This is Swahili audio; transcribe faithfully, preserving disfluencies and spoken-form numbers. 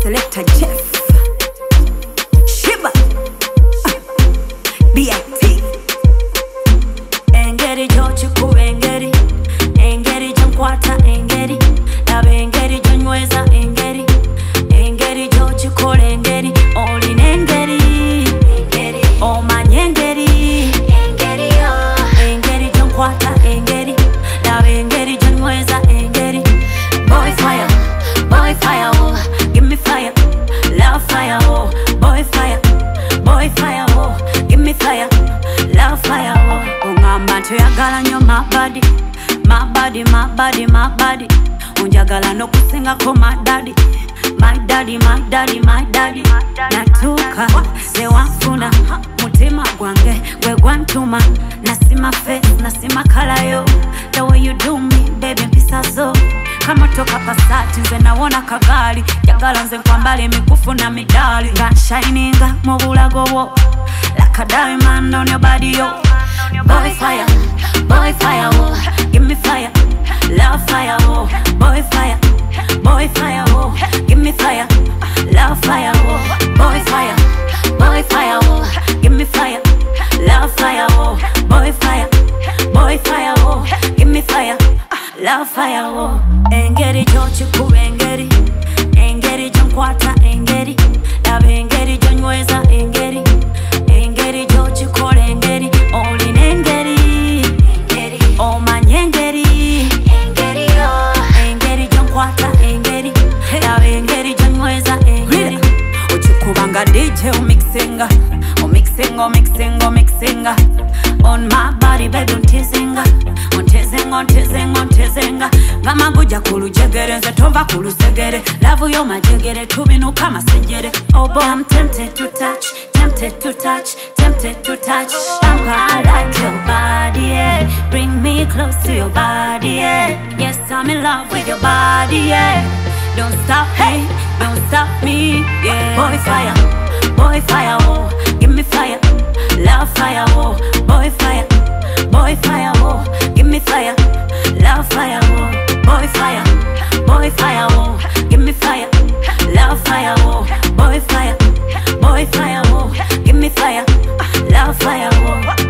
Selector Jeff Shiba B I T Engeri jochuku engeri Engeri jonkwata engeri Labe engeri jonyweza engeri Engeri jochukola engeri Olina engeri Engeri omanye engeri Engeri Engeri jonkwata engeri Labe engeri jonyweza engeri Boy fire, boy fire, oh, give me fire, love fire, oh, boy fire, boy fire, oh, give me fire, love fire, oh. Ungamba tuyagala nyo my body, my body, my body, my body. Unjagala no kusinga ko my daddy, my daddy, my daddy, my daddy. Natuka, se wafuna, mutima gwange, we gwantuma. Nasima face, nasima color yo. The way you do me, baby, pisa zo. Kama toka pasati nze nawona kagali Jagala nze kwa mbali mikufu na midali Gun shininga mobulago wo Like a diamond on your body yo Boy fire, boy fire oh Give me fire, love fire oh Boy fire, boy fire oh Give me fire, love fire oh Boy fire, boy fire oh Give me fire, love fire oh Boy fire, boy fire oh Give me fire, love fire oh Engeri jochuku engeri Engeri jonkwata engeri Labe engeri jonyweza engeri Engeri jochukola engeri Olina engeri Engeri omanye engeri Engeri Engeri jonkwata engeri Labe engeri jonyweza engeri Uchukubanga D J umixinga Umixinga, umixinga, umixinga On my body baby untizinga Untizinga, untizinga, untizinga Gama guja kulu jegere Nze tova kulu segere Lavu yo majegere Tubinu kama sejere Oh boy I'm tempted to touch Tempted to touch Tempted to touch I like your body yeah. Bring me close to your body yeah. Yes I'm in love with your body yeah. Don't stop hey Don't stop me yeah. Boy fire Boy fire oh Give me fire Love fire oh Boy fire Boy fire oh Give me fire Love fire oh Boy fire Boy fire oh Give me fire Love fire oh Boy fire Boy fire oh Give me fire Love fire oh